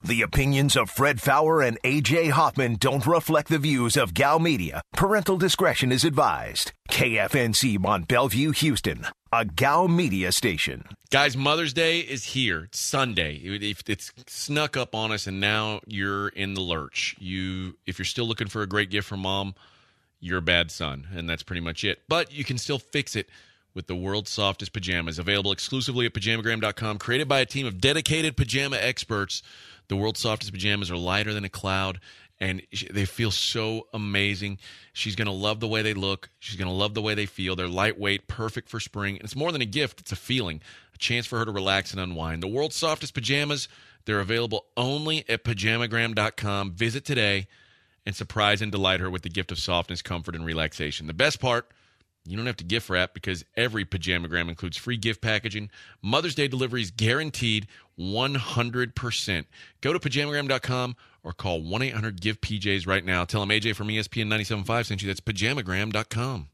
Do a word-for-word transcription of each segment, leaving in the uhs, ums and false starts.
The opinions of Fred Fowler and A J Hoffman don't reflect the views of Gal Media. Parental discretion is advised. K F N C Mont Bellevue, Houston, a Gal Media station. Guys, Mother's Day is here. It's Sunday. It, it's snuck up on us, and now you're in the lurch. You, if you're still looking for a great gift from mom, you're a bad son, and that's pretty much it. But you can still fix it with the world's softest pajamas, available exclusively at pajamagram dot com, created by a team of dedicated pajama experts. The world's softest pajamas are lighter than a cloud, and they feel so amazing. She's going to love the way they look. She's going to love the way they feel. They're lightweight, perfect for spring. And it's more than a gift. It's a feeling, a chance for her to relax and unwind. The world's softest pajamas, they're available only at pajamagram dot com. Visit today and surprise and delight her with the gift of softness, comfort, and relaxation. The best part, you don't have to gift wrap because every Pajamagram includes free gift packaging. Mother's Day delivery is guaranteed one hundred percent. Go to pajamagram dot com or call one eight hundred give P Js right now. Tell them A J from E S P N ninety-seven point five sent you. That's pajamagram dot com.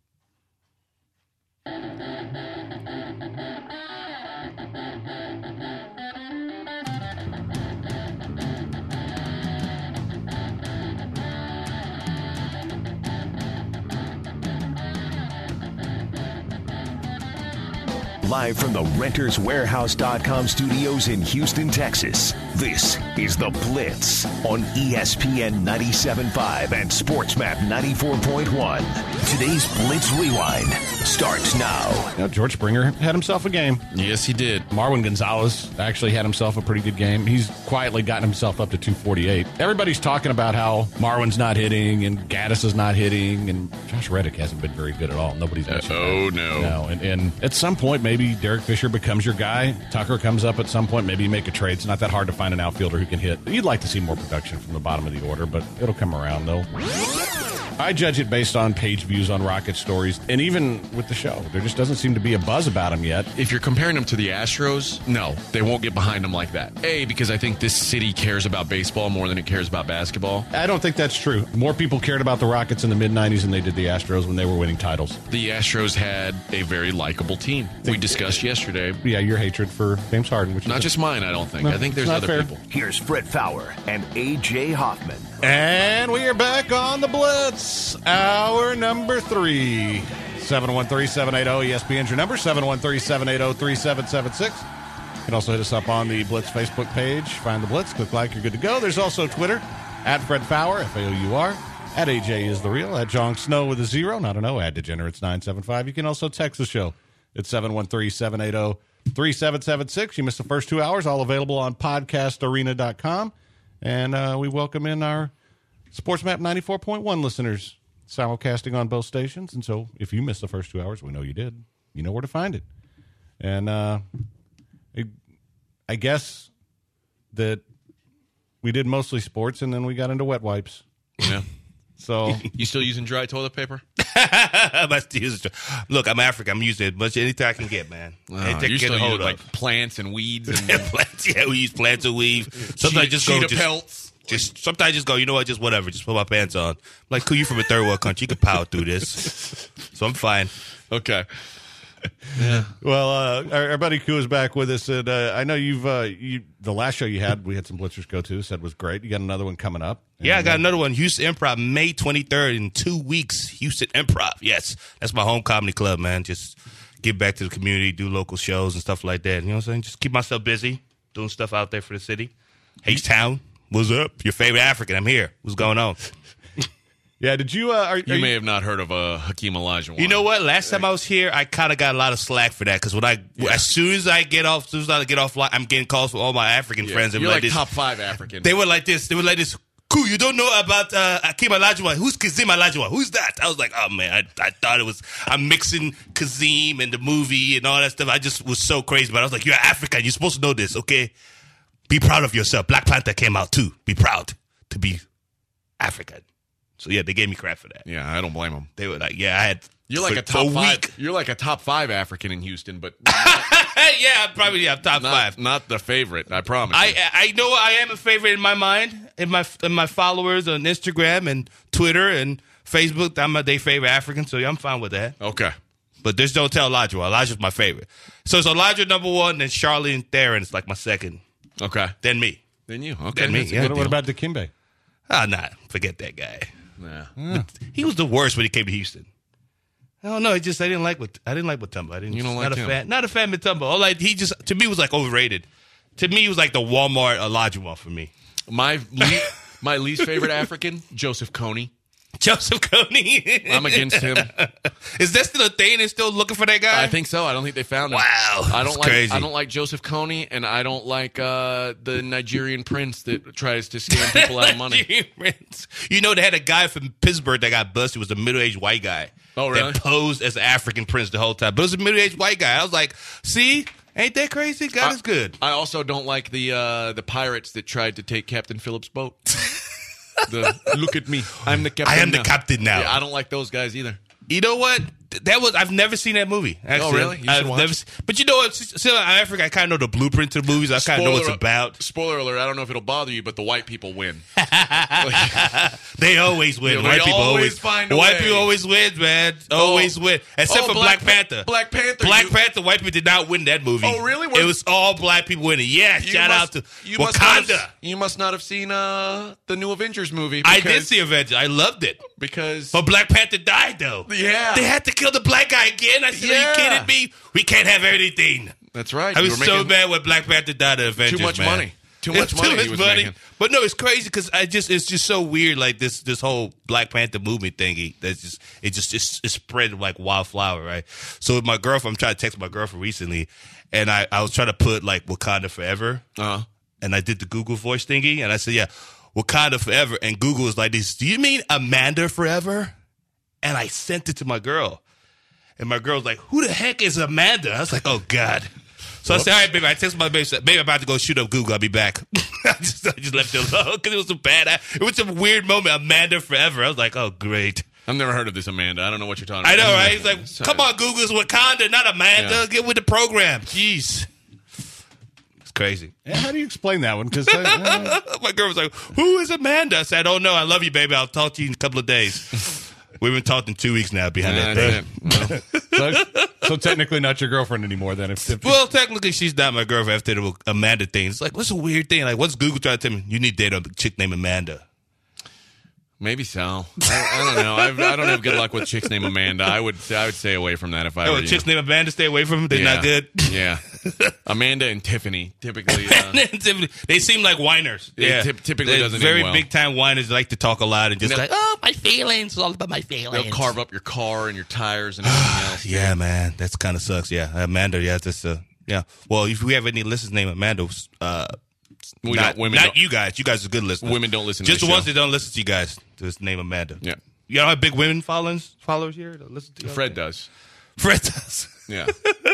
Live from the renters warehouse dot com studios in Houston, Texas, this is The Blitz on E S P N ninety-seven point five and SportsMap ninety-four point one. Today's Blitz Rewind starts now. You know, George Springer had himself a game. Yes, he did. Marwin Gonzalez actually had himself a pretty good game. He's quietly gotten himself up to two forty-eight. Everybody's talking about how Marwin's not hitting and Gaddis is not hitting, and Josh Reddick hasn't been very good at all. Nobody's mentioned uh, Oh, that. no. No, and, and at some point, maybe Derek Fisher becomes your guy. Tucker comes up at some point. Maybe you make a trade. It's not that hard to find an outfielder who can hit. You'd like to see more production from the bottom of the order, but it'll come around, though. I judge it based on page views on Rocket Stories, and even with the show, there just doesn't seem to be a buzz about him yet. If you're comparing them to the Astros, no, they won't get behind them like that. A, because I think this city cares about baseball more than it cares about basketball. I don't think that's true. More people cared about the Rockets in the mid nineties than they did the Astros when they were winning titles. The Astros had a very likable team. We discussed yesterday. Yeah, your hatred for James Harden. Which Not is just mine, I don't think. No, I think there's it's not other fair. people. Here's Fred Fowler and A J Hoffman. And we are back on the Blitz, hour number three. seven one three, seven eight zero, E S P N's your number, seven one three, seven eight zero, three seven seven six. You can also hit us up on the Blitz Facebook page. Find the Blitz, click like, you're good to go. There's also Twitter, at Fred Fowler, F A O U R, at A J is the real, at Jon Snow with a zero, not an O, at Degenerates nine seven five. You can also text the show at seven one three, seven eight zero, three seven seven six. You missed the first two hours, all available on podcast arena dot com. And uh, we welcome in our SportsMap ninety-four point one listeners, simulcasting on both stations. And so if you missed the first two hours, we know you did. You know where to find it. And uh, it, I guess that we did mostly sports, and then we got into wet wipes. Yeah. So You still using dry toilet paper? Look, I'm African. I'm using as much anything I can get, man. Oh, anything you're I can still get a hold using, of. like, plants and weeds and plants, yeah, we use plants and weave. Sometimes cheetah, just go, cheetah just, pelts. just sometimes I just go. You know what? Just whatever. Just put my pants on. I'm like, cool. You from a third world country? You can power through this. So I'm fine. Okay. Yeah. Well, uh, our, our buddy Koo is back with us, and uh, I know you've uh, you the last show you had, we had some blitzers go to, said was great. You got another one coming up. Yeah, I And, got uh, another one. Houston Improv, May twenty-third in two weeks. Houston Improv. Yes, that's my home comedy club, man. Just give back to the community, do local shows and stuff like that. You know what I'm saying? Just keep myself busy, doing stuff out there for the city. H-Town, what's up? Your favorite African, I'm here. What's going on? Yeah, did you? Uh, are, You are may have not heard of uh, Hakeem Olajuwon. You know what? Last time I was here, I kind of got a lot of slack for that because when I, Yeah. as soon as I get off, as soon as I get off, I'm getting calls from all my African Yeah. friends. They were You're like, like this. top five African. They were like this. They were like this. Cool, you don't know about uh, Hakeem Olajuwon. Who's Kazim Olajuwon? Who's that? I was like, oh, man, I, I thought it was, I'm mixing Kazim and the movie and all that stuff. I just was so crazy, but I was like, you're African. You're supposed to know this, okay? Be proud of yourself. Black Panther came out, too. Be proud to be African. So, yeah, they gave me crap for that. Yeah, I don't blame him. They were like, yeah, I had. You're like for, a top for five. week. You're like a top five African in Houston, but Yeah, probably yeah, top not, five. not the favorite. I promise. I you. I know I am a favorite in my mind, in my in my followers on Instagram and Twitter and Facebook. I'm a they favorite African, so yeah, I'm fine with that. Okay. But just don't tell Elijah. Elijah's my favorite. So it's Elijah number one, then Charlie and Theron is like my second, Okay. then me. Than you. Okay. Than me, that's a yeah. good What, what deal. about Dikembe? Ah, nah, forget that guy. Nah. He was the worst when he came to Houston. I don't know. It just I didn't like what I didn't like Mutombo. I didn't. You don't not like a him? fan. Not a fan of Mutombo. All like he just to me was like overrated. To me, he was like the Walmart Olajuwon for me. My le- my least favorite African, Joseph Kony. Joseph Kony. I'm against him. Is that still a thing? They're still looking for that guy? I think so. I don't think they found him. Wow, I don't that's like. crazy. I don't like Joseph Kony, and I don't like uh, the Nigerian prince that tries to scam people out of money. You know, they had a guy from Pittsburgh that got busted. It was a middle-aged white guy. Oh, really? That posed as an African prince the whole time. But it was a middle-aged white guy. I was like, see? Ain't that crazy? God I, is good. I also don't like the uh, the pirates that tried to take Captain Phillips' boat. the, look at me, I'm the captain. I am the now. captain now. Yeah, I don't like those guys either. You know what? That was I've never seen that movie. Actually. Oh, really? You should I've watch never it. se- But you know what? Still in Africa, I kind of know the blueprint to the movies. I kind of know what it's Spoiler- about. Spoiler alert! I don't know if it'll bother you, but the white people win. They always win. Yeah, they white people always always find a White way. people always win, man. Always win. Except Oh, for Black Black, Pa- Panther. Black Panther, Black you- Panther. White people did not win that movie. Oh, really? It was all black people winning. Yeah. You Shout must- out to you must not Wakanda. have- you must not have seen uh, the new Avengers movie. I did because- see Avengers. I loved it. because But Black Panther died, though. Yeah. They had to kill the black guy again. I said, Yeah. are you kidding me? We can't have anything. that's right. I You was were so making mad when Black Panther died at Avengers, Too much man. money. Too It's much money he was making. But no, it's crazy because I just it's just so weird. Like this this whole Black Panther movement thingy. That's just it just it's, it spread like wildflower, right? So with my girlfriend, I'm trying to text my girlfriend recently, and I I was trying to put like Wakanda Forever, Uh-huh. and I did the Google voice thingy, and I said, yeah, Wakanda Forever, and Google was like this. Do you mean Amanda Forever? And I sent it to my girl. And my girl's like, who the heck is Amanda? I was like, oh, God. So Whoops. I said, all right, baby. I texted my baby, said, baby, I'm about to go shoot up Google. I'll be back. I, just, I just left it alone because it was so bad. It was a weird moment. Amanda Forever. I was like, oh, great. I've never heard of this Amanda. I don't know what you're talking I about. know, right? He's like, So- come on, Google. It's Wakanda, not Amanda. Yeah. Get with the program. Jeez. It's crazy. Yeah, how do you explain that one? Because uh, My girl was like, who is Amanda? I said, I don't know. I love you, baby. I'll talk to you in a couple of days. We've been talking two weeks now behind Yeah, that that's thing. it. Well, so, so technically not your girlfriend anymore. Then, if, if Well, technically, she's not my girlfriend after the Amanda thing. It's like, what's a weird thing? Like, what's Google trying to tell me? You need to date a chick named Amanda. maybe so. I, I don't know. I've, I don't have good luck with chicks named Amanda. I would I would stay away from that if I Oh, were chicks you. named Amanda, stay away from them. They're Yeah. not good. Yeah. Amanda and Tiffany typically. Uh, They seem like whiners. Yeah, Yeah, typ- typically They're doesn't very end well. big time whiners. They like to talk a lot and just No. like, oh, my feelings. It's all about my feelings. they'll carve up your car and your tires and everything else. Yeah, man, that's kind of sucks. Yeah, Amanda. Yeah, that's uh, yeah. Well, if we have any listeners named Amanda, uh, We not, don't, women not don't, you guys. You guys are good listeners. Women don't listen Just to the the ones show. that don't listen to you guys. Just name Amanda. Yeah. You don't have big women followers followers here that listen to you? Fred does. Fred does. Yeah.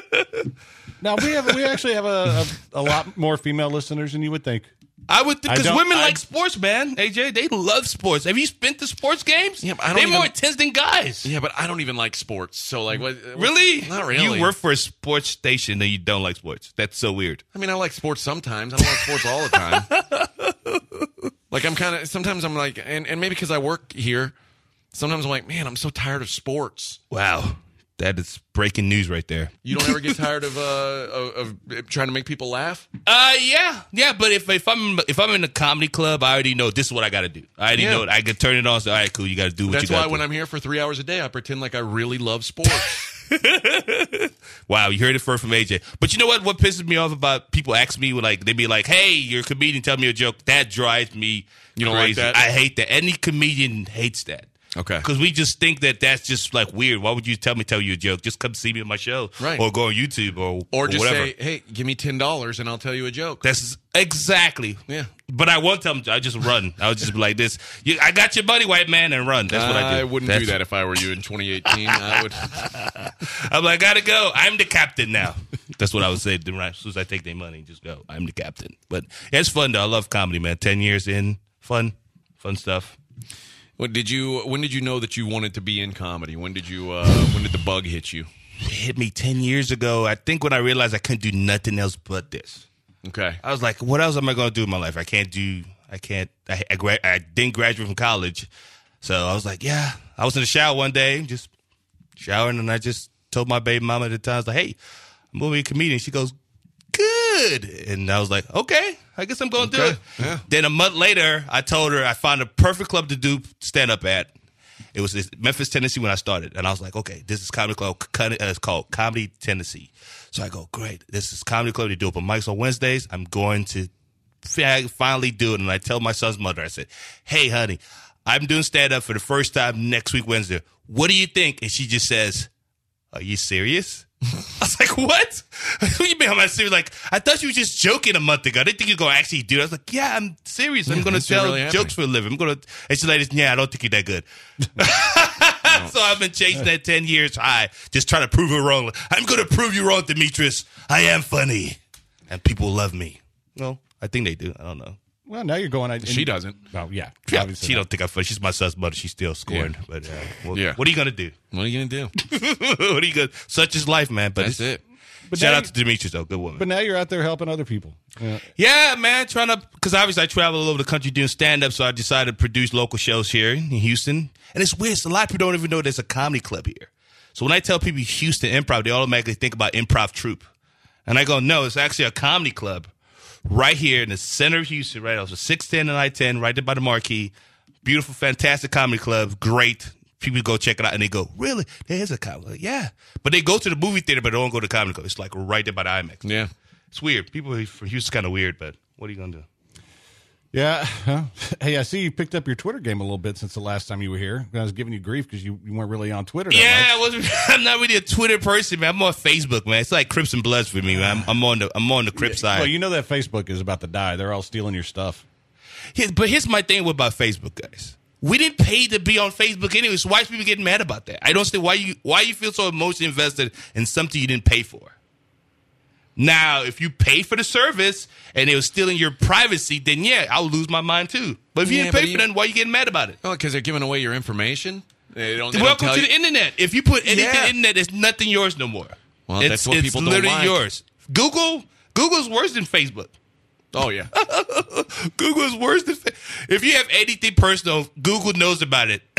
now we have we actually have a, a, a lot more female listeners than you would think. I would I because don't- women I- like sports, man. A J, they love sports. Have you been to sports games? Yeah, but I don't They're even- more intense than guys. Yeah, but I don't even like sports. So like, what? what- Really? Not really. You work for a sports station and you don't like sports. That's so weird. I mean, I like sports sometimes. I don't like sports all the time. Like I'm kind of sometimes I'm like, and, and maybe because I work here, sometimes I'm like, man, I'm so tired of sports. Wow. That is breaking news right there. You don't ever get tired of uh of, of trying to make people laugh? Uh, yeah, yeah. But if if I'm if I'm in a comedy club, I already know this is what I got to do. I already Yeah. know it. I can turn it on. So all right, cool. You got to do what That's you got why to when do. I'm here for three hours a day, I pretend like I really love sports. Wow, you heard it first from A J. But you know what? What pisses me off about people ask me, like, they be like, hey, you're a comedian, tell me a joke. That drives me You don't like crazy. that? I hate that. Any comedian hates that. Okay. Because we just think that that's just, like, weird. Why would you tell me tell you a joke? Just come see me on my show. Right. Or go on YouTube or, Or just whatever. say, hey, give me ten dollars and I'll tell you a joke. That's exactly. Yeah. But I won't tell them. I just run. I would just be like this. You, I got your money, white man, and run. That's what I do. I wouldn't That's- do that if I were you in twenty eighteen. I would. I'm like, gotta go. I'm the captain now. That's what I would say to them, right? As soon as I take their money, just go. I'm the captain. But yeah, it's fun though. I love comedy, man. Ten years in, fun, fun stuff. What did you? When did you know that you wanted to be in comedy? When did you? Uh, when did the bug hit you? It hit me ten years ago. I think when I realized I couldn't do nothing else but this. Okay. I was like, what else am I going to do in my life? I can't do. I can't. I I, gra- I didn't graduate from college, so I was like, yeah. I was in the shower one day, just showering, and I just told my baby mama at the time, I was like, hey, I'm going to be a comedian. She goes, Good. And I was like, okay, I guess I'm going to Okay. do it. Yeah. Then a month later, I told her I found a perfect club to do stand-up at. It was this Memphis, Tennessee when I started. And I was like, okay, this is Comedy Club. Uh, it's called Comedy Tennessee. So I go, great. This is Comedy Club. They do open mics on Wednesdays. I'm going to finally do it. And I tell my son's mother, I said, hey, honey, I'm doing stand-up for the first time next week, Wednesday. What do you think? And she just says, are you serious? I was like, what? What do you mean I'm not serious? Like, I thought you were just joking a month ago. I didn't think you were going to actually do it. I was like, yeah, I'm serious. I'm Yeah, going to it's tell really jokes for a living. I'm going to. And she's like, yeah, I don't think you're that good. So I've been chasing that ten years high, just trying to prove it wrong. I'm going to prove you wrong, Demetrius. I am funny. And people love me. Well, I think they do. I don't know. Well, now you're going. She doesn't. Oh, yeah. Yeah, obviously she not. don't think I'm funny. She's my son's mother. She's still scoring. Yeah. But uh, well, Yeah. what are you going to do? What are you gonna do? What are you going to Such is life, man. But That's it's- it. But Shout now out to Demetrius, though. Good woman. But now you're out there helping other people. Yeah. Yeah, man, trying to, because obviously I travel all over the country doing stand-up, so I decided to produce local shows here in Houston. And it's weird, so a lot of people don't even know there's a comedy club here. So when I tell people Houston Improv, they automatically think about improv troupe. And I go, no, it's actually a comedy club right here in the center of Houston, right? It was six ten and I ten, right there by the marquee. Beautiful, fantastic comedy club, great. People go check it out, and they go, really? There is a comedy club. Like, yeah. But they go to the movie theater, but they don't go to the comedy club. It's like right there by the IMAX. Yeah. It's weird. People from Houston's kind of weird, but what are you going to do? Yeah. Huh? Hey, I see you picked up your Twitter game a little bit since the last time you were here. I was giving you grief because you, you weren't really on Twitter. That Yeah, I much. wasn't, I'm not really a Twitter person, man. I'm on Facebook, man. It's like Crips and Bloods for me, man. I'm, I'm on the I'm on the Crip side. Well, you know that Facebook is about to die. They're all stealing your stuff. Here- but here's my thing about Facebook, guys. We didn't pay to be on Facebook anyway, so why is people getting mad about that? I don't understand why you why you feel so emotionally invested in something you didn't pay for. Now, if you pay for the service and it was stealing your privacy, then yeah, I'll lose my mind too. But if you Yeah, didn't but pay you- for nothing, why are you getting mad about it? Oh, because they're giving away your information. They don't. They don't Welcome tell to you- the internet. If you put anything Yeah. on the internet, it's nothing yours no more. Well, it's, that's what it's people don't literally like. yours. Google, Google's worse than Facebook. Oh yeah. Google is worse than fa- if you have anything personal, Google knows about it.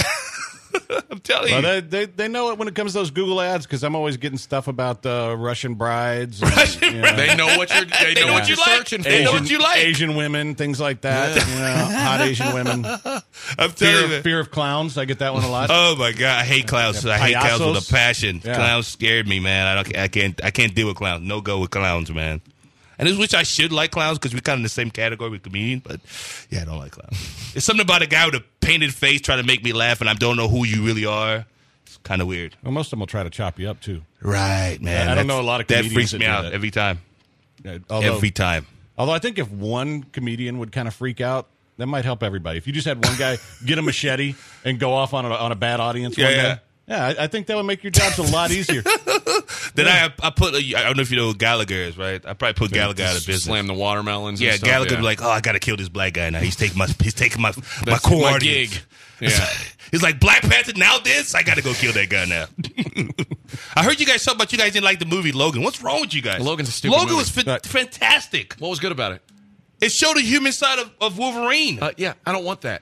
I'm telling Well, you. they, they they know it when it comes to those Google ads because I'm always getting stuff about uh, Russian brides. And, Russian you know, They know what you're. They, They know, know what what you're you like. searching for. They know Asian, what you like. Asian women, things like that. You know, hot Asian women. I'm telling Fear, you. of, man. fear of clowns. I get that one a lot. Oh my god, I hate clowns. I hate clowns with Payasos. a passion. Yeah. Clowns scared me, man. I don't. I can't. I can't deal with clowns. No go with clowns, man. And it's which I should like clowns because we're kind of in the same category with comedian. But yeah, I don't like clowns. It's something about a guy with a painted face trying to make me laugh, and I don't know who you really are. It's kind of weird. Well, most of them will try to chop you up too. Right, man. I don't That's- know a lot of that comedians freaks that me do out that. every time. Uh, Although, every time. although I think if one comedian would kind of freak out, that might help everybody. If you just had one guy get a machete and go off on a, on a bad audience Yeah, one yeah. day, yeah, I, I think that would make your jobs a lot easier. Then I I put I don't know if you know who Gallagher is, right? I probably put Gallagher out of business. Slam the watermelons. Yeah, and stuff, Gallagher yeah. be like, oh, I gotta kill this black guy now. He's taking my he's taking my my That's core my audience. gig. Yeah. He's like, Black Panther now this? I gotta go kill that guy now. I heard you guys talk about you guys didn't like the movie Logan. What's wrong with you guys? Logan's a stupid Logan movie. was fa- Right. fantastic. What was good about it? It showed the human side of, of Wolverine. Uh, yeah, I don't want that.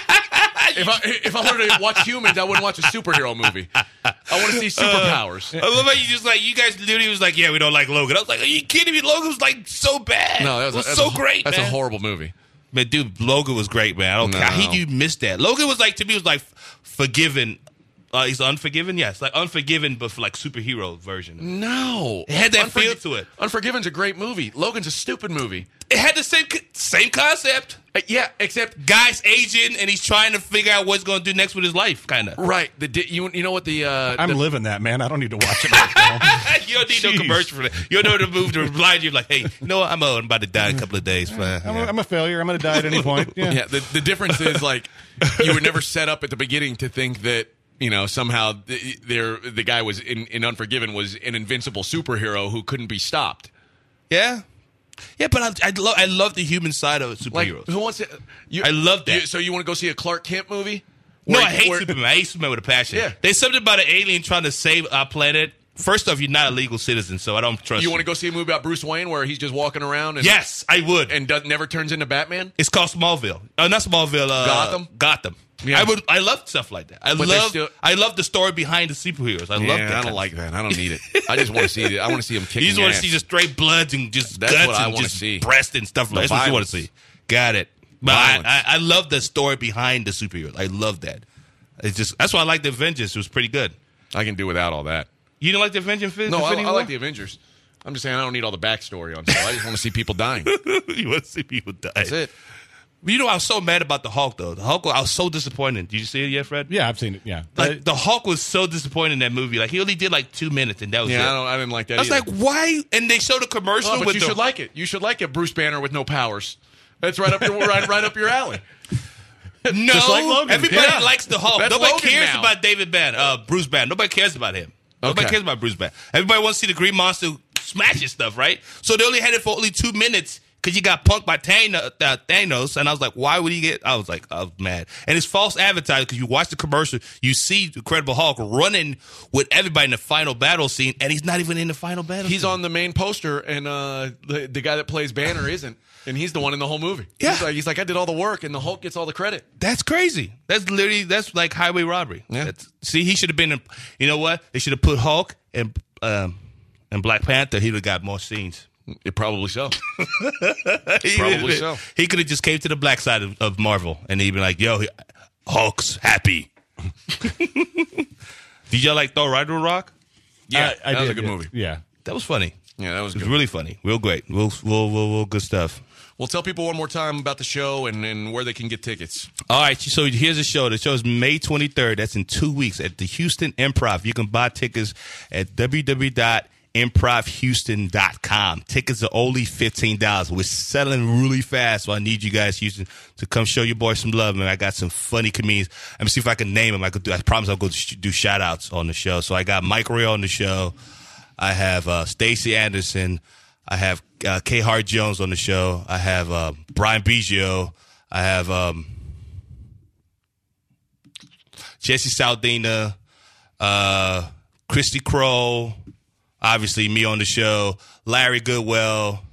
if I if I wanted to watch humans, I wouldn't watch a superhero movie. I want to see superpowers. I love how you just like you guys literally was like, yeah, we don't like Logan. I was like, are you kidding me? Logan was like so bad. no, that was, it was that's so a, great. That's man. a horrible movie. Man, dude, Logan was great, man. I don't No. care. How you missed that? Logan was like to me was like Forgiven. Uh, he's Unforgiven, yes, like Unforgiven, but for like superhero version. No, It had that feel to it. Unforgiven's a great movie. Logan's a stupid movie. It had the same same concept. Uh, yeah, except Guy's aging and he's trying to figure out what he's going to do next with his life, kind of. right. The di- you you know what the uh, I'm the, living that, man. I don't need to watch it right now. You don't need Jeez. no commercial for that. You don't know the move to blind you like, hey, you know what? I'm old. I'm about to die in a couple of days. Fine. I'm, a, I'm a failure. I'm going to die at any point. Yeah. yeah. The, the difference is like you were never set up at the beginning to think that. You know, somehow the, there the guy was in, in Unforgiven was an invincible superhero who couldn't be stopped. Yeah, yeah, but I I, lo- I love the human side of Like, superheroes. who wants to? You, I love that. you- so you want to go see a Clark Kent movie? no, Where- I hate where- Superman. I hate Superman with a passion. Yeah. There's something about an alien trying to save our planet first off, you're not a legal citizen, so I don't trust you. You want to go see a movie about Bruce Wayne where he's just walking around? And, yes, I would. And does, never turns into Batman? It's called Smallville. Uh, not Smallville. Uh, Gotham? Gotham. Yeah. I would. I love stuff like that. I But love. still- I love the story behind the superheroes. I Yeah, love that. I kind don't of like that. I don't need it. I just want to see it. I want to see him kicking You just want ass. to see just straight bloods and just That's guts what I and wanna just see. breast and stuff like that. The That's what you want to violence. see. Got it. But I, Violence. I, I love the story behind the superheroes. I love that. It's just that's why I like the Avengers. It was pretty good. I can do without all that. You don't like the Avengers? No, I, Infinity I War? like the Avengers. I'm just saying I don't need all the backstory on stuff. I just want to see people dying. You want to see people die? That's it. You know, I was so mad about the Hulk, though. The Hulk, I was so disappointed. Did you see it yet, Fred? Yeah, I've seen it. Yeah. Like, the Hulk was so disappointed in that movie. Like, he only did like two minutes, and that was Yeah, it. I, don't, I didn't like that I was either. like, why? And they showed a commercial Oh, but with you the should like it. You should like it, Bruce Banner with no powers. That's right up your right, right up your alley. No, Just like Logan. everybody Yeah. likes the Hulk. That's Nobody Logan cares now. about David Banner, uh, Bruce Banner. Nobody cares about him. Nobody Okay. cares about Bruce Banner. Everybody wants to see the Green Monster smashing stuff, right? So they only had it for only two minutes because you got punked by Thanos, uh, Thanos. And I was like, why would he get? I was like, I was mad. And it's false advertising because you watch the commercial, you see the Incredible Hulk running with everybody in the final battle scene, and he's not even in the final battle. He's scene. on the main poster, and uh, the the guy that plays Banner isn't, and he's the one in the whole movie. Yeah. He's like, he's like, I did all the work, and the Hulk gets all the credit. That's crazy. That's literally that's like highway robbery. Yeah. That's, see, he should have been. In, you know what? They should have put Hulk and um, and Black Panther. He would have got more scenes. It probably so. He Probably would've- so. He could have just came to the black side of, of Marvel and he'd be like, "Yo, he- Hulk's happy." Did y'all like Thor: Ragnarok? Yeah, I, I that was did, a good yeah. movie. Yeah. That was funny. Yeah, that was It was good. really funny. Real great. Real, real, real, real good stuff. Well, tell people one more time about the show and, and where they can get tickets. All right, so here's the show. The show is May twenty-third. That's in two weeks at the Houston Improv. You can buy tickets at w w w dot improv houston dot com. Tickets are only fifteen dollars. We're selling really fast, so I need you guys, Houston, to come show your boy some love, man. I got some funny comedians. Let me see if I can name them. I could do. I promise I'll go sh- do shout-outs on the show. So I got Mike Ray on the show. I have uh, Stacey Anderson. I have uh, K. Hart Jones on the show. I have uh, Brian Biggio. I have um, Jesse Saldina, uh, Christy Crow, obviously me on the show, Larry Goodwell,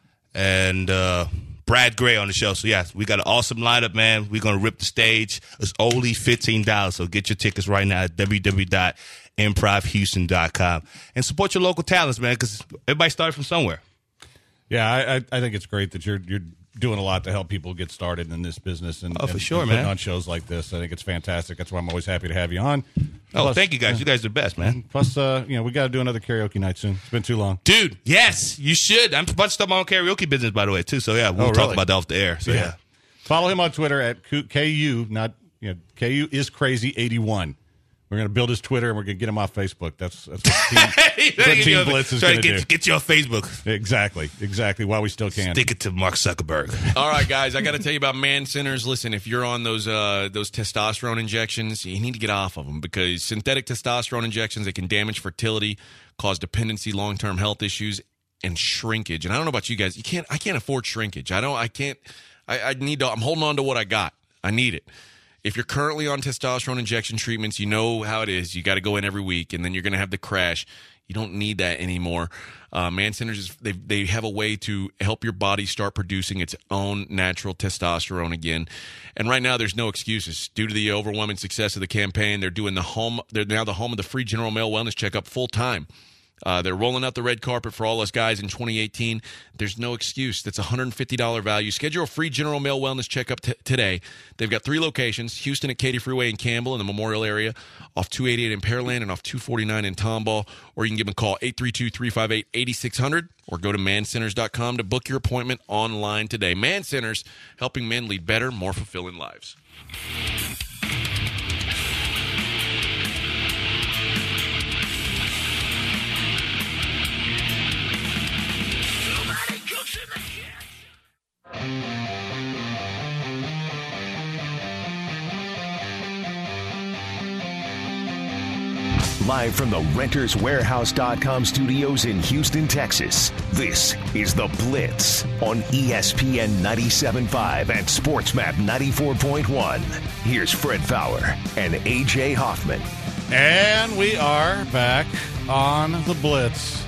and uh, Brad Gray on the show. So, yeah, we got an awesome lineup, man. We're going to rip the stage. It's only fifteen dollars, so get your tickets right now at w w w dot improv houston dot com. And support your local talents, man, because everybody started from somewhere. Yeah, I, I, I think it's great that you're you're doing a lot to help people get started in this business and, Oh, for and, sure, and putting man. on shows like this. I think it's fantastic. That's why I'm always happy to have you on. Oh, Plus- thank you, guys. You guys are the best, man. Plus, uh, you know, we got to do another karaoke night soon. It's been too long. Dude, yes, you should. I'm about to start my own karaoke business, by the way, too. So, yeah, we'll Oh, talk really? about that off the air. So, yeah. Follow him on Twitter at K U, not you know, K U is crazy eighty-one. We're going to build his Twitter and we're going to get him off Facebook. That's that's what Team, that's what Get Team you- Blitz is try going to to do. get, get you on Facebook. Exactly, exactly. While we still can. Stick it to Mark Zuckerberg. All right, guys, I got to tell you about Man Centers. Listen, if you're on those uh, those testosterone injections, you need to get off of them because synthetic testosterone injections, they can damage fertility, cause dependency, long-term health issues, and shrinkage. And I don't know about you guys, you can't. I can't afford shrinkage. I don't. I can't. I, I need to. I'm holding on to what I got. I need it. If you're currently on testosterone injection treatments, you know how it is. You got to go in every week, and then you're going to have the crash. You don't need that anymore. Uh, Man Centers, is, they they have a way to help your body start producing its own natural testosterone again. And right now, there's no excuses. Due to the overwhelming success of the campaign, they're doing the home. They're now the home of the free General Male Wellness Checkup full time. Uh, they're rolling out the red carpet for all us guys in twenty eighteen. There's no excuse. That's a one hundred fifty dollars value. Schedule a free General Male Wellness Checkup t- today. They've got three locations, Houston at Katy Freeway in Campbell in the Memorial area, off two eighty-eight in Pearland, and off two forty-nine in Tomball. Or you can give them a call, eight three two, three five eight, eight six zero zero, or go to man centers dot com to book your appointment online today. Man Centers, helping men lead better, more fulfilling lives. Live from the renters warehouse dot com studios in Houston, Texas, this is The Blitz on E S P N ninety-seven point five and SportsMap ninety-four point one. Here's Fred Fowler and A J Hoffman. And we are back on the Blitz.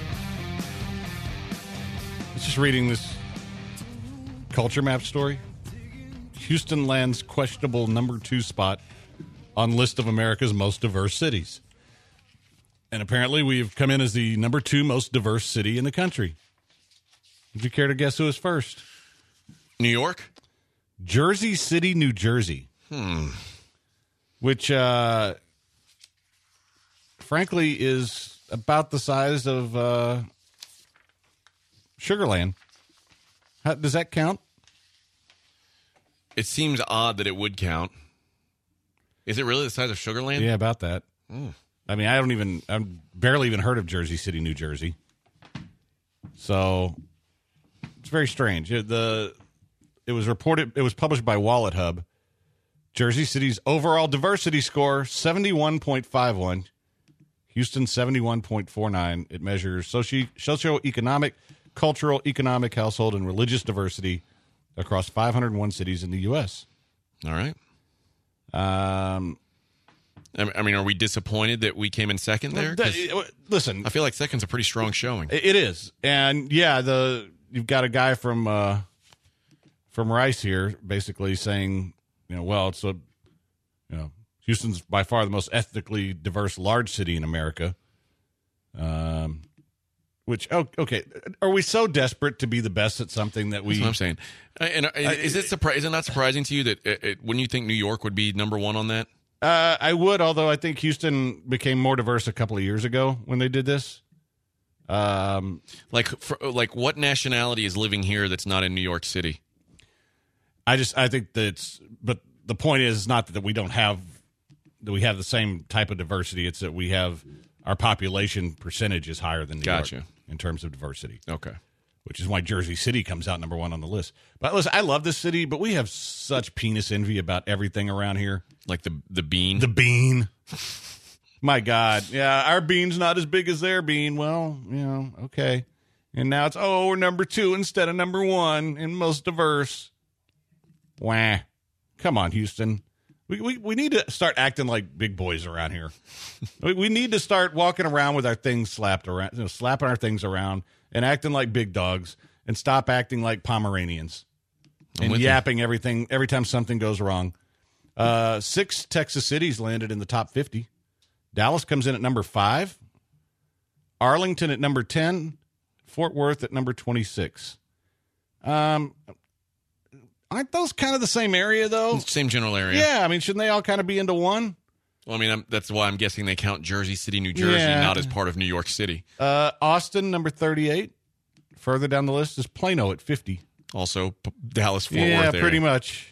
I was just reading this Culture Map story. Houston lands questionable number two spot on list of America's most diverse cities. And apparently we've come in as the number two most diverse city in the country. Would you care to guess who is first? New York? Jersey City, New Jersey. Hmm. Which, uh, frankly, is about the size of uh, Sugar Land. How, does that count? It seems odd that it would count. Is it really the size of Sugar Land? Yeah, about that. Mm. I mean, I don't even, I've barely even heard of Jersey City, New Jersey. So it's very strange. It, the it was reported, it was published by Wallet Hub. Jersey City's overall diversity score, seventy-one point five one. Houston, seventy-one point four nine. It measures socio- socioeconomic, cultural, economic, household, and religious diversity across five hundred one cities in the U S. All right. Um, I mean, are we disappointed that we came in second there? 'Cause listen, I feel like second's a pretty strong showing. it is, and yeah, the you've got a guy from uh, from Rice here, basically saying, you know, well, it's a, you know, Houston's by far the most ethnically diverse large city in America. Um, which oh, okay, are we so desperate to be the best at something that we? That's what I'm saying. And uh, is it surpri- Is it not surprising to you that it, it, wouldn't you think New York would be number one on that? Uh, I would, although I think Houston became more diverse a couple of years ago when they did this. Um, like, for, like what nationality is living here that's not in New York City? I just, I think that it's, but the point is not that we don't have, that we have the same type of diversity. It's that we have, our population percentage is higher than New Gotcha. York in terms of diversity. Okay. Which is why Jersey City comes out number one on the list. But listen, I love this city, but we have such penis envy about everything around here. Like the the bean? The bean. My God. Yeah, our bean's not as big as their bean. Well, you know, okay. And now it's, oh, we're number two instead of number one in most diverse. Wah. Come on, Houston. We we, we need to start acting like big boys around here. we, we need to start walking around with our things slapped around, you know, slapping our things around and acting like big dogs and stop acting like Pomeranians and yapping you. everything every time something goes wrong. Uh, six Texas cities landed in the top fifty. Dallas comes in at number five. Arlington at number ten. Fort Worth at number twenty-six. Um, aren't those kind of the same area, though? Same general area. Yeah, I mean, shouldn't they all kind of be into one? Well, I mean, I'm, that's why I'm guessing they count Jersey City, New Jersey, Yeah. not as part of New York City. Uh, Austin, number thirty-eight. Further down the list is Plano at fifty. Also, P- Dallas, Fort yeah, Worth area. pretty much.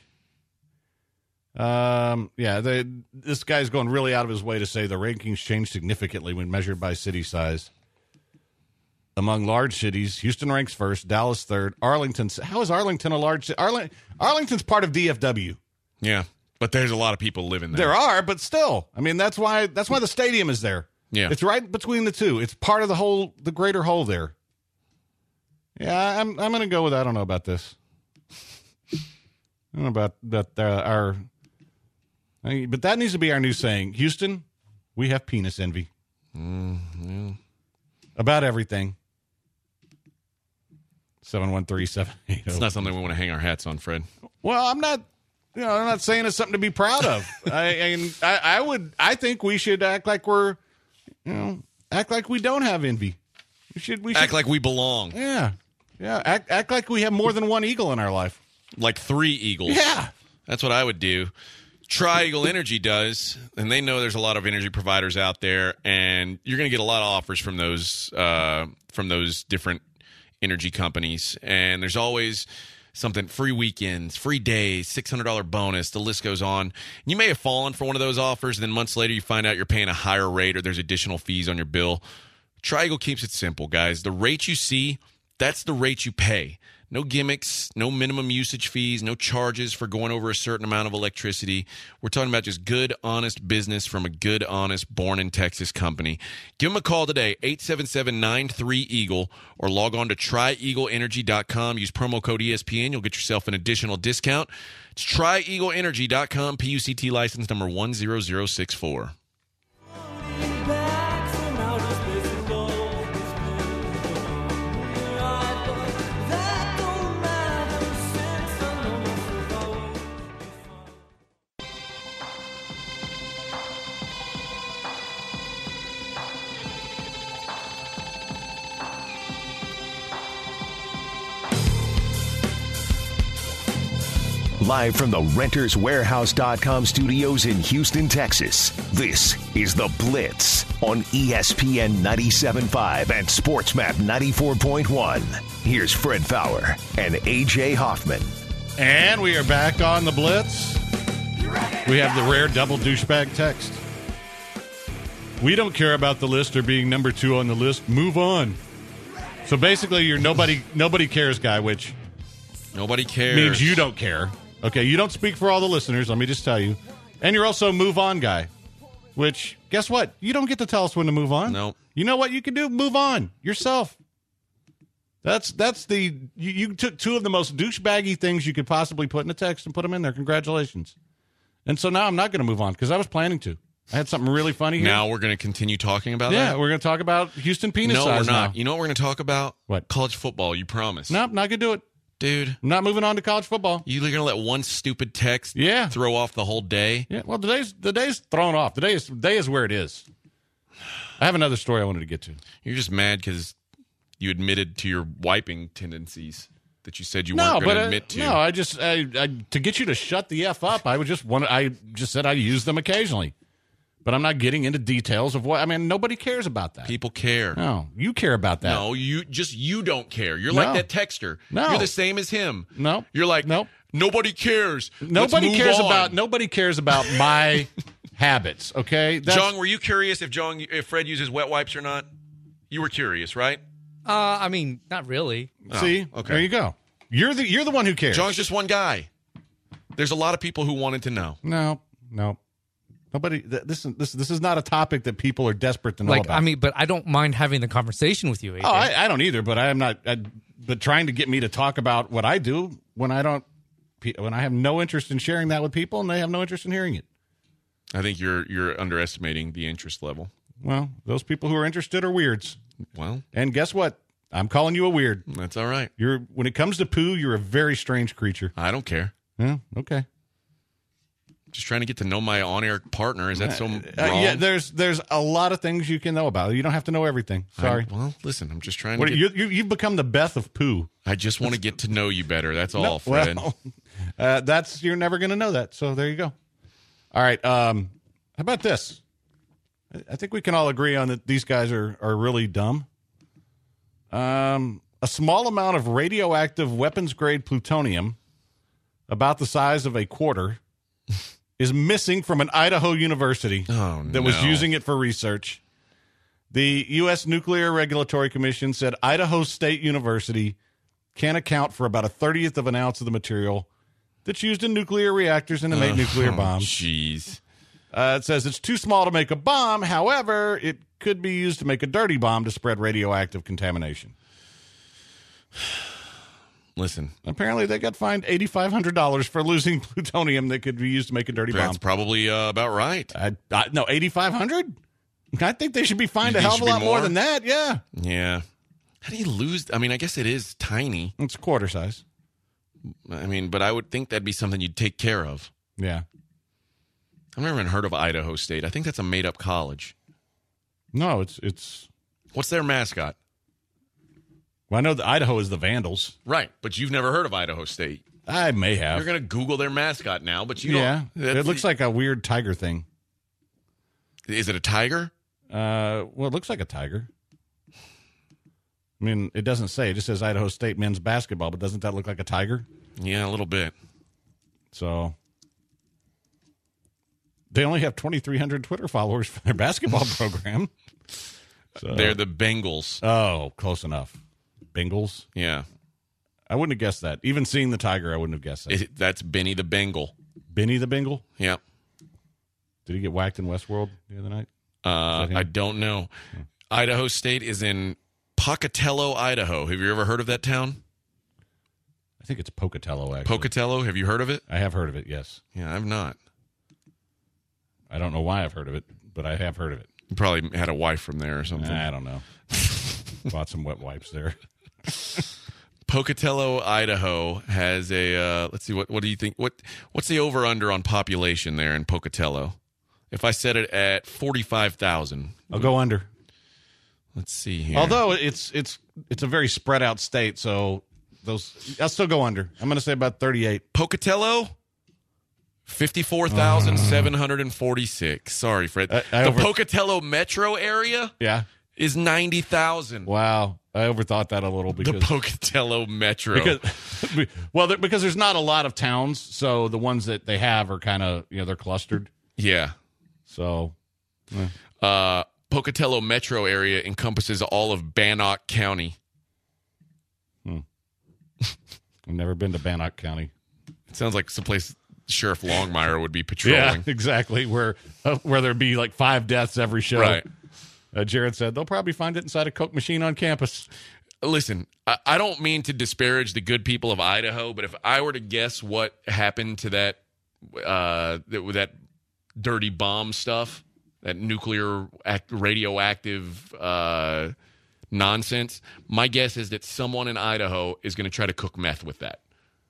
Um, yeah, they, this guy's going really out of his way to say the rankings changed significantly when measured by city size. Among large cities, Houston ranks first, Dallas third, Arlington. How is Arlington a large city? Arling, Arlington's part of D F W. Yeah, but there's a lot of people living there. There are, but still, I mean, that's why that's why the stadium is there. Yeah, it's right between the two. It's part of the whole, the greater whole there. Yeah, I'm I'm gonna go with I don't know about this. I don't know about that. Uh, our, I mean, but that needs to be our new saying. Houston, we have penis envy mm, yeah. about everything. Seven one three seven eight. It's not something we want to hang our hats on, Fred. Well, I'm not. You know, I'm not saying it's something to be proud of. I, I I I would. I think we should act like we're, you know, act like we don't have envy. We should. We should act like we belong. Yeah, yeah. Act act like we have more than one eagle in our life. Like three eagles. Yeah, that's what I would do. Tri-Eagle Energy does, and they know there's a lot of energy providers out there, and you're going to get a lot of offers from those uh, from those different energy companies. And there's always something, free weekends, free days, six hundred dollars bonus, the list goes on. You may have fallen for one of those offers, and then months later you find out you're paying a higher rate or there's additional fees on your bill. Tri-Eagle keeps it simple, guys. The rate you see, that's the rate you pay. No gimmicks, no minimum usage fees, no charges for going over a certain amount of electricity. We're talking about just good, honest business from a good, honest, born-in-Texas company. Give them a call today, eight seven seven, nine three, EAGLE, or log on to tri eagle energy dot com. Use promo code E S P N. You'll get yourself an additional discount. It's tri eagle energy dot com, P U C T license number one zero zero six four. Live from the Renters Warehouse dot com studios in Houston, Texas, this is The Blitz on E S P N ninety-seven point five and SportsMap ninety-four point one. Here's Fred Fowler and A J Hoffman. And we are back on The Blitz. We have the rare double douchebag text. We don't care about the list or being number two on the list. Move on. So basically, you're nobody nobody cares guy, which Nobody cares. means you don't care. Okay, you don't speak for all the listeners, let me just tell you. And you're also move on guy, which, guess what? You don't get to tell us when to move on. No. You know what you can do? Move on yourself. That's that's the you, you took two of the most douchebaggy things you could possibly put in a text and put them in there. Congratulations. And so now I'm not going to move on because I was planning to. I had something really funny here. Now we're going to continue talking about yeah, that? we're going to talk about Houston penis No, size we're not. now. You know what we're going to talk about? What? College football, you promise. Nope, not going to do it. Dude. I'm not moving on to college football. You're going to let one stupid text Yeah. throw off the whole day? Yeah, well, the day's, the day's thrown off. The day is, the day is where it is. I have another story I wanted to get to. You're just mad because you admitted to your wiping tendencies that you said you No, weren't but going to uh, admit to. no, I just I, I, to get you to shut the f up. I would just want. I just said I use them occasionally, but I'm not getting into details of what. I mean, nobody cares about that. People care. No, you care about that. No, you just you don't care. You're No. like that texter. No. You're the same as him. No. You're like, Nope. nobody cares. Let's Nobody move cares on. about. Nobody cares about my habits. Okay, That's, Jong, were you curious if Jong if Fred uses wet wipes or not? You were curious, right? Uh, I mean, not really. See, Oh, okay. there you go. You're the you're the one who cares. Jong's just one guy. There's a lot of people who wanted to know. No, no. Nobody. th- This this this is not a topic that people are desperate to know Like, about. I mean, but I don't mind having the conversation with you, A J. Oh, I, I don't either, but I am not. I, but trying to get me to talk about what I do when I don't, when I have no interest in sharing that with people, and they have no interest in hearing it. I think you're you're underestimating the interest level. Well, those people who are interested are weirds, Well, and guess what? I'm calling you a weird. that's all right. You're when it comes to poo, you're a very strange creature. I don't care. Yeah. Okay. Just trying to get to know my on-air partner. Is that so wrong? Uh, yeah. There's there's a lot of things you can know about. You don't have to know everything. Sorry. I- well, listen, I'm just trying to What, get, you, you you've become the Beth of poo. I just want to get to know you better. That's all, No, Fred. well, uh, that's you're never going to know that. So there you go. All right. Um, how about this? I- I think we can all agree on that. These guys are are really dumb. Um, a small amount of radioactive weapons grade plutonium, about the size of a quarter, is missing from an Idaho university Oh, that was no. using it for research. The U S Nuclear Regulatory Commission said Idaho State University can account for about a thirtieth of an ounce of the material that's used in nuclear reactors and to make nuclear bombs. Jeez. Uh, it says it's too small to make a bomb. However, it could be used to make a dirty bomb to spread radioactive contamination. Listen, Apparently, they got fined eight thousand five hundred dollars for losing plutonium that could be used to make a dirty bomb. that's probably uh, about right. I, I, no, eight thousand five hundred dollars? I think they should be fined You a think hell it of a should lot be more? more? than that. Yeah. Yeah. How do you lose? I mean, I guess it is tiny. It's quarter size. I mean, but I would think that'd be something you'd take care of. Yeah. I've never even heard of Idaho State. I think that's a made-up college. No, it's it's. What's their mascot? Well, I know that Idaho is the Vandals. Right, but you've never heard of Idaho State. I may have. You're going to Google their mascot now, but you yeah, don't. That's- it looks like a weird tiger thing. Is it a tiger? Uh, well, it looks like a tiger. I mean, it doesn't say. It just says Idaho State men's basketball, but doesn't that look like a tiger? Yeah, a little bit. So they only have twenty-three hundred Twitter followers for their basketball program. So, They're the Bengals. oh, close enough. Bengals. Yeah. I wouldn't have guessed that. Even seeing the tiger, I wouldn't have guessed that. It, that's Benny the Bengal. Benny the Bengal. Yeah. Did he get whacked in Westworld the other night? Uh, Is that him? I don't know. Idaho State is in Pocatello, Idaho. Have you ever heard of that town? I think it's Pocatello. Actually, Pocatello? Have you heard of it? I have heard of it. Yes, Yeah, I've not. I don't know why I've heard of it, but I have heard of it. You probably had a wife from there or something. I don't know. Bought some wet wipes there. Pocatello, Idaho has a uh, let's see what what do you think what what's the over under on population there in Pocatello? If I set it at forty-five thousand. I'll go under. Let's see here. Although it's it's it's a very spread out state, so those I'll still go under. I'm going to say about thirty-eight. Pocatello, fifty-four thousand seven hundred forty-six. Sorry, Fred. I- I the over- Pocatello metro area Yeah. is ninety thousand. Wow. I overthought that a little The because Pocatello metro. because well, there- because there's not a lot of towns, so the ones that they have are kind of, you know, they're clustered. yeah. So Uh, Pocatello metro area encompasses all of Bannock County. I've never been to Bannock County. It sounds like someplace Sheriff Longmire would be patrolling. Yeah, exactly. Where uh, where there'd be like five deaths every show. Right. Uh, Jared said they'll probably find it inside a Coke machine on campus. Listen, I, I don't mean to disparage the good people of Idaho, but if I were to guess what happened to that, uh, that, that dirty bomb stuff, that nuclear act, radioactive uh, nonsense, my guess is that someone in Idaho is going to try to cook meth with that.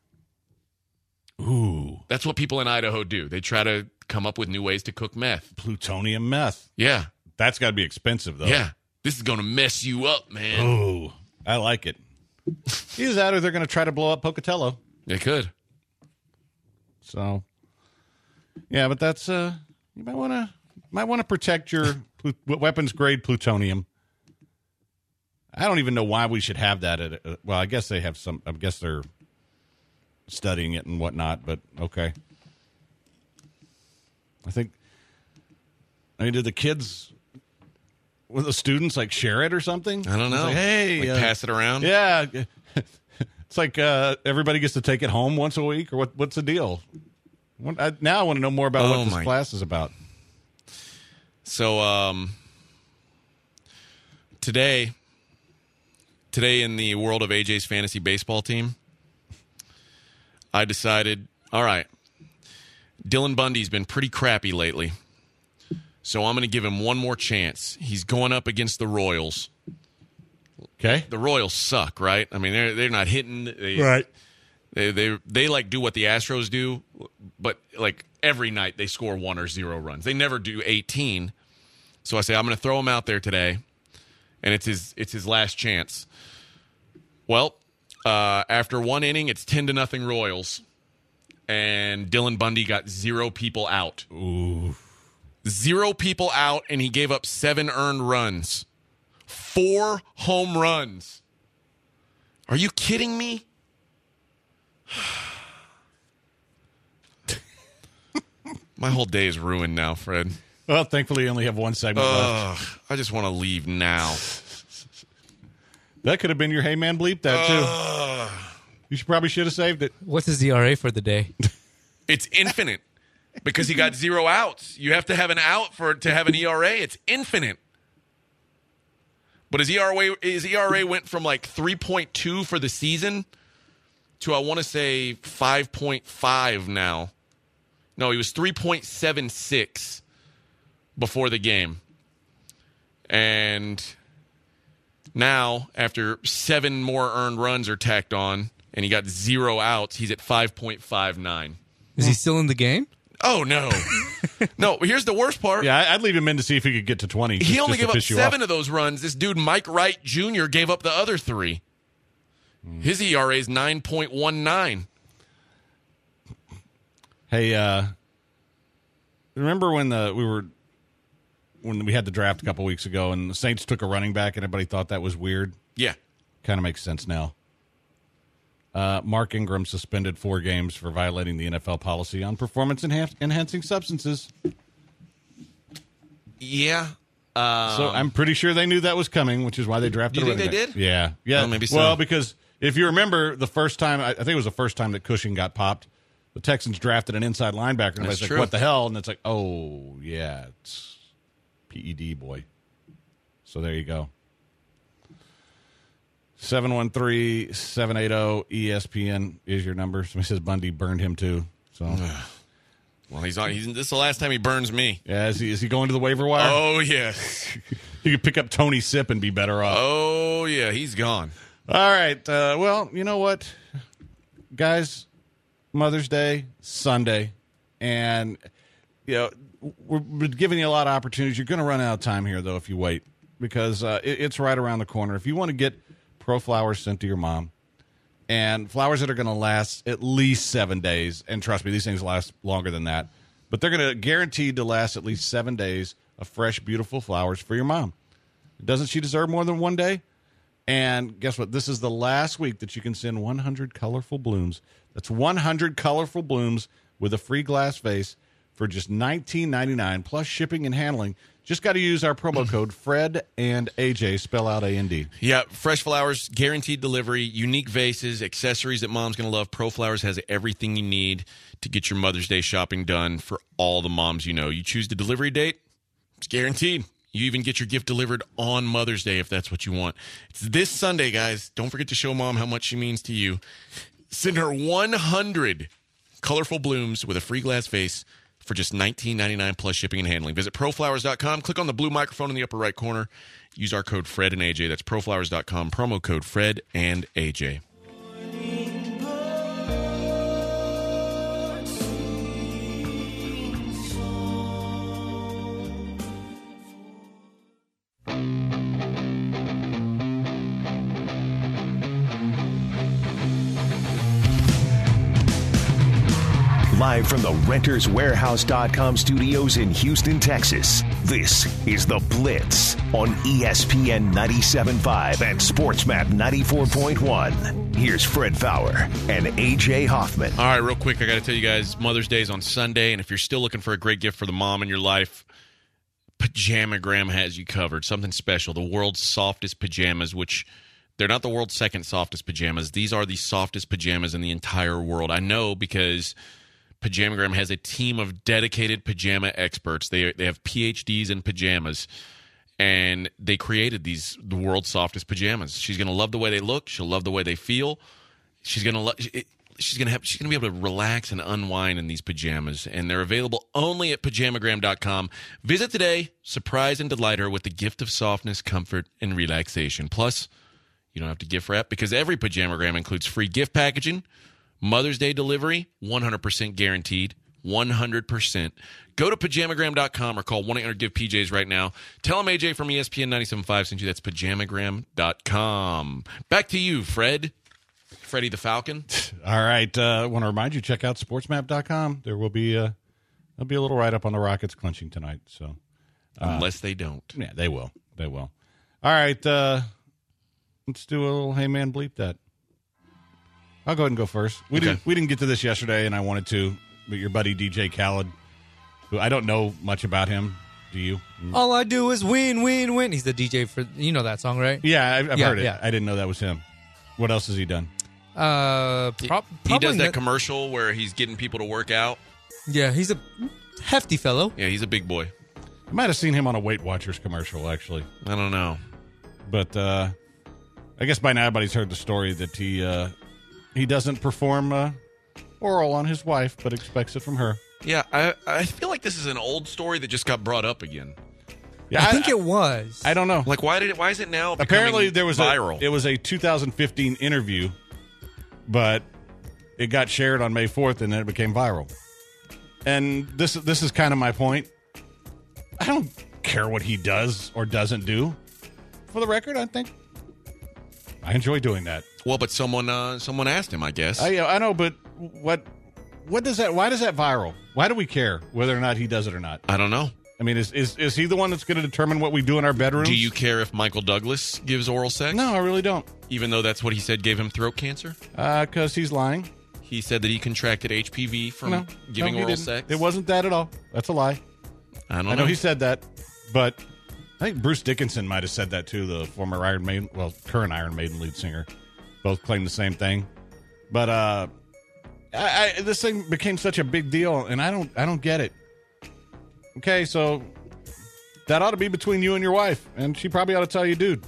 Ooh, That's what people in Idaho do. They try to come up with new ways to cook meth. plutonium meth. Yeah. That's got to be expensive, though. Yeah. This is going to mess you up, man. Ooh, I like it. Either that or they're going to try to blow up Pocatello. It could. So, yeah, but that's uh, you might want to might want to protect your plu- weapons grade plutonium. I don't even know why we should have that. At a, well, I guess they have some. I guess they're studying it and whatnot. But okay, I think. I mean, did the kids, with the students, like share it or something? I don't know. It's like, hey, Like uh, pass it around? yeah. It's like uh, everybody gets to take it home once a week, or what? What's the deal? What, I, now I want to know more about Oh, what this my- class is about. So um, today, today in the world of A J's fantasy baseball team, I decided, all right, Dylan Bundy's been pretty crappy lately, so I'm going to give him one more chance. He's going up against the Royals. Okay. The Royals suck, right? I mean, they're they're not hitting. They, They they they like do what the Astros do, but like every night they score one or zero runs. They never do eighteen. So I say I'm going to throw him out there today, and it's his it's his last chance. Well, uh, after one inning, it's ten to nothing Royals, and Dylan Bundy got zero people out. Ooh. Zero people out, and he gave up seven earned runs, four home runs. Are you kidding me? My whole day is ruined now, Fred. Well, thankfully, you only have one segment left. Ugh, I just want to leave now. That could have been your hey man bleep that too. Ugh. You should probably should have saved it. What's his E R A for the day? It's infinite because he got zero outs. You have to have an out for to have an E R A. It's infinite. But his E R A his E R A went from like three point two for the season to I want to say five point five now. No, he was three point seven six before the game. And now, after seven more earned runs are tacked on, and he got zero outs, he's at five point five nine. Is he still in the game? Oh, no. No, here's the worst part. Yeah, I- I'd leave him in to see if he could get to twenty. He just- only just to gave up piss you seven off. of those runs. This dude, Mike Wright Junior, gave up the other three. His E R A is nine point one nine. Hey, uh, remember when the we were when we had the draft a couple weeks ago, and the Saints took a running back, and everybody thought that was weird? Yeah. Kind of makes sense now. Uh, Mark Ingram suspended four games for violating the N F L policy on performance enhan- enhancing substances. Yeah. Um, So I'm pretty sure they knew that was coming, which is why they drafted. You a think running they back. did? Yeah, yeah. Oh, maybe so. Well, because if you remember the first time, I I think it was the first time that Cushing got popped. The Texans drafted an inside linebacker, and That's everybody's like, true. "What the hell?" And it's like, "Oh, yeah, it's P E D boy." So there you go. seven one three, seven eight zero, E S P N is your number. Somebody says Bundy burned him too. So well, he's on. He's, this is the last time he burns me. yeah, is he, is he going to the waiver wire? Oh, yes. He could pick up Tony Sipp and be better off. Oh, yeah. He's gone. All right. Uh, well, you know what, guys? Mother's Day, Sunday, and you know we're, we're giving you a lot of opportunities. You're going to run out of time here, though, if you wait, because uh, it, it's right around the corner. If you want to get ProFlowers sent to your mom, and flowers that are going to last at least seven days. And trust me, these things last longer than that. But they're going to guaranteed to last at least seven days of fresh, beautiful flowers for your mom. Doesn't she deserve more than one day? And guess what? This is the last week that you can send one hundred colorful blooms. That's one hundred colorful blooms with a free glass vase for just nineteen ninety-nine plus shipping and handling. Just got to use our promo code Fred and A J, spell out A N D. Yeah, fresh flowers, guaranteed delivery, unique vases, accessories that mom's going to love. Pro Flowers has everything you need to get your Mother's Day shopping done for all the moms you know. You choose the delivery date, it's guaranteed. You even get your gift delivered on Mother's Day if that's what you want. It's this Sunday, guys. Don't forget to show mom how much she means to you. Send her one hundred colorful blooms with a free glass vase for just nineteen ninety-nine plus shipping and handling. Visit pro flowers dot com. Click on the blue microphone in the upper right corner. Use our code Fred and A J. That's pro flowers dot com. Promo code Fred and A J. Live from the renters warehouse dot com studios in Houston, Texas, this is The Blitz on E S P N ninety-seven point five and SportsMap ninety-four point one. Here's Fred Faour and A J Hoffman. All right, real quick, I got to tell you guys, Mother's Day is on Sunday, and if you're still looking for a great gift for the mom in your life, Pajamagram has you covered. Something special. The world's softest pajamas, which they're not the world's second softest pajamas. These are the softest pajamas in the entire world. I know because Pajamagram has a team of dedicated pajama experts. They they have P H Ds in pajamas, and they created these the world's softest pajamas. She's gonna love the way they look. She'll love the way they feel. She's gonna love. She's gonna have. She's gonna be able to relax and unwind in these pajamas, and they're available only at pajamagram dot com. Visit today. Surprise and delight her with the gift of softness, comfort, and relaxation. Plus, you don't have to gift wrap because every Pajamagram includes free gift packaging. Mother's Day delivery, one hundred percent guaranteed, one hundred percent. Go to pajamagram dot com or call one eight hundred give P Js right now. Tell them A J from E S P N ninety-seven point five sent you. That's pajamagram dot com. Back to you, Fred. Freddie the Falcon. All right. I uh, want to remind you, check out sports map dot com. There will be, uh, there'll be a little write-up on the Rockets clinching tonight. So, uh, Unless they don't. Yeah, they will. They will. All right. Uh, let's do a little hey, man, bleep that. I'll go ahead and go first. We Okay. didn't we didn't get to this yesterday, and I wanted to, but your buddy D J Khaled, who I don't know much about him. Do you? All I do is win, win, win. He's the D J for, you know that song, right? Yeah, I've, I've Yeah, heard it. yeah. I didn't know that was him. What else has he done? Uh, prob- He does probably that not- commercial where he's getting people to work out. Yeah, he's a hefty fellow. Yeah, he's a big boy. I might have seen him on a Weight Watchers commercial, actually. I don't know. But uh, I guess by now everybody's heard the story that he uh, he doesn't perform uh, oral on his wife, but expects it from her. Yeah, I, I feel like this is an old story that just got brought up again. Yeah, I think it was. I don't know. Like, why did it? Why is it now? Apparently, becoming there was viral. A, it was a two thousand fifteen interview, but it got shared on May fourth, and then it became viral. And this this is kind of my point. I don't care what he does or doesn't do. For the record, I think I enjoy doing that. Well, but someone uh, someone asked him, I guess. I I know, but what what does that? Why does that viral? Why do we care whether or not he does it or not? I don't know. I mean, is is is he the one that's going to determine what we do in our bedrooms? Do you care if Michael Douglas gives oral sex? No, I really don't. Even though that's what he said gave him throat cancer? Because he's lying. He said that he contracted H P V from No, giving no, he oral didn't. sex. It wasn't that at all. That's a lie. I don't know. I know he said that, but I think Bruce Dickinson might have said that too. The former Iron Maiden, well, current Iron Maiden lead singer, both claim the same thing. But uh, I, I, this thing became such a big deal, and I don't, I don't get it. Okay, so that ought to be between you and your wife, and she probably ought to tell you, dude.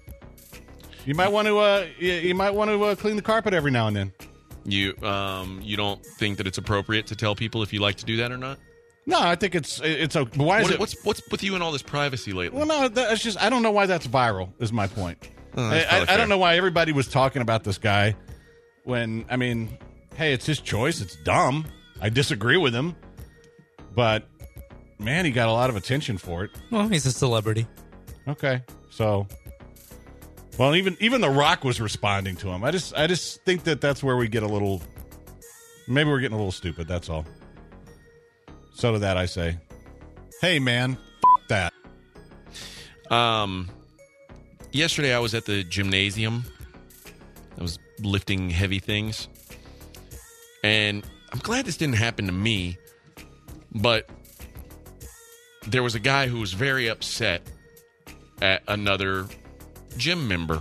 You might want to, uh, you, you might want to uh, clean the carpet every now and then. You um you don't think that it's appropriate to tell people if you like to do that or not? No, I think it's it's okay. Why is What, it? what's what's with you and all this privacy lately? Well, no, that's just I don't know why that's viral. Is my point. Oh, I, that's I, probably I fair. don't know why everybody was talking about this guy when I mean, hey, it's his choice. It's dumb. I disagree with him, but man, he got a lot of attention for it. Well, he's a celebrity. Okay, so Well, even even The Rock was responding to him. I just I just think that that's where we get a little. Maybe we're getting a little stupid. That's all. So to that I say, hey man, f- that. Um, yesterday I was at the gymnasium. I was lifting heavy things, and I'm glad this didn't happen to me. But there was a guy who was very upset at another gym member,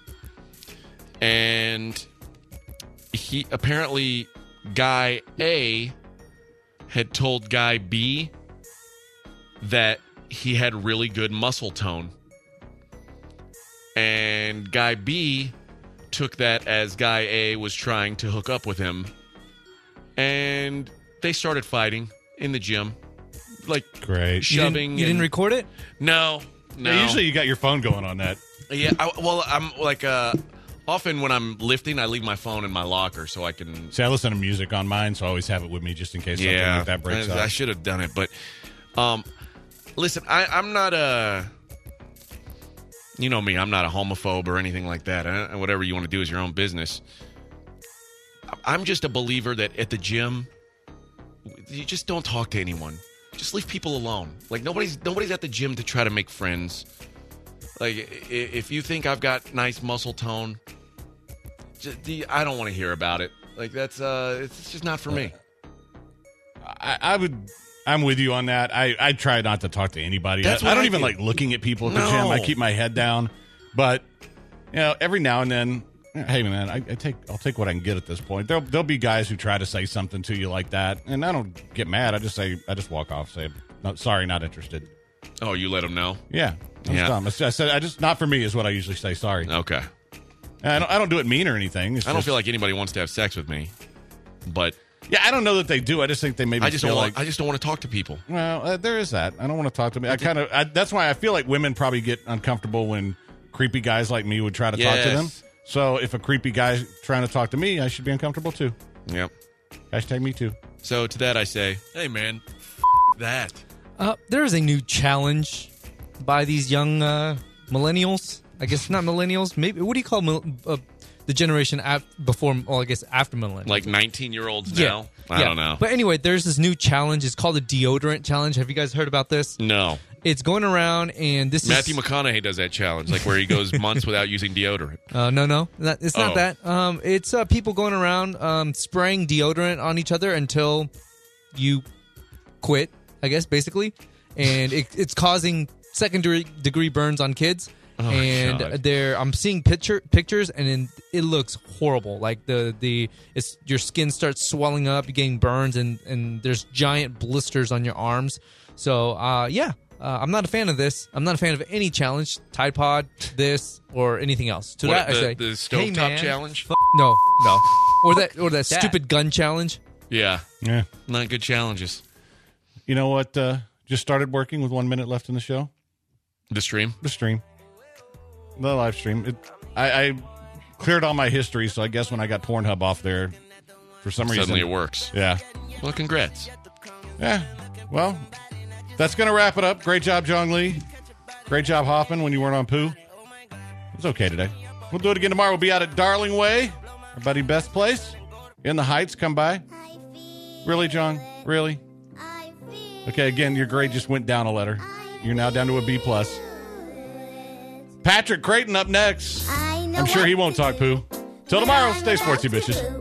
and he apparently guy A had told guy B that he had really good muscle tone, and guy B took that as guy A was trying to hook up with him, and they started fighting in the gym, like Great. You shoving. didn't, you didn't and- record it? No, no. Yeah, usually you got your phone going on that. Yeah, I, well, I'm like, uh, often when I'm lifting, I leave my phone in my locker so I can. See, I listen to music on mine, so I always have it with me just in case something Yeah, like that breaks I, up. I should have done it, but um, listen, I, I'm not a. You know me, I'm not a homophobe or anything like that. I, whatever you want to do is your own business. I'm just a believer that at the gym, you just don't talk to anyone. Just leave people alone. Like nobody's nobody's at the gym to try to make friends. Like i- if you think I've got nice muscle tone, just, the, I don't want to hear about it. Like that's uh, it's just not for me. I, I would. I'm with you on that. I, I try not to talk to anybody. That's I, what I don't I even do. like looking at people at the No. gym. I keep my head down. But you know, every now and then, hey man, I, I take I'll take what I can get at this point. There'll there'll be guys who try to say something to you like that, and I don't get mad. I just say I just walk off. Say no, sorry, not interested. Oh, you let them know? Yeah, that's Yeah. dumb. I said I just not for me is what I usually say. Sorry. Okay. And I don't I don't do it mean or anything. It's I don't just- feel like anybody wants to have sex with me, but Yeah, I don't know that they do. I just think they maybe I just feel don't. like Want, I just don't want to talk to people. Well, uh, there is that. I don't want to talk to me. I kind of. I, that's why I feel like women probably get uncomfortable when creepy guys like me would try to talk to them. Yes. So if a creepy guy's trying to talk to me, I should be uncomfortable too. Yep. Hashtag me too. So to that I say, hey man, f- that. Uh, there is a new challenge by these young uh, millennials. I guess not millennials. Maybe what do you call mil- uh, the generation af- before? Well, I guess after millennials. Like nineteen year olds yeah, now. I yeah. don't know. But anyway, there's this new challenge. It's called the deodorant challenge. Have you guys heard about this? No. It's going around, and this Matthew is McConaughey does that challenge, like where he goes months without using deodorant. Uh, no, no, that, it's not Oh. that. Um, it's uh, people going around um, spraying deodorant on each other until you quit, I guess, basically. And it, it's causing secondary degree burns on kids. Oh, and God. there, I'm seeing picture pictures, and in, it looks horrible. Like the the it's your skin starts swelling up, you're getting burns, and and there's giant blisters on your arms. So, uh, yeah. Uh, I'm not a fan of this. I'm not a fan of any challenge, Tide Pod, this, or anything else. To What, that, I the- say, the hey, stovetop man, challenge? f- no, no, or that, or that stupid gun challenge. Yeah. Yeah. Not good challenges. You know what? Uh, just started working with one minute left in the show. The stream? The stream, the live stream. It, I, I cleared all my history, so I guess when I got Pornhub off there, for some reason, Suddenly it works. yeah. Well, congrats. Yeah. Well, that's going to wrap it up. Great job, Jong Lee. Great job hopping when you weren't on poo. It was okay today. We'll do it again tomorrow. We'll be out at Darling Way, our buddy Best Place. In the Heights, come by. Really, John? Really? Okay, again, your grade just went down a letter. You're now down to a B plus. Patrick Creighton up next. I'm sure he won't talk poo. Till tomorrow, stay sportsy, bitches.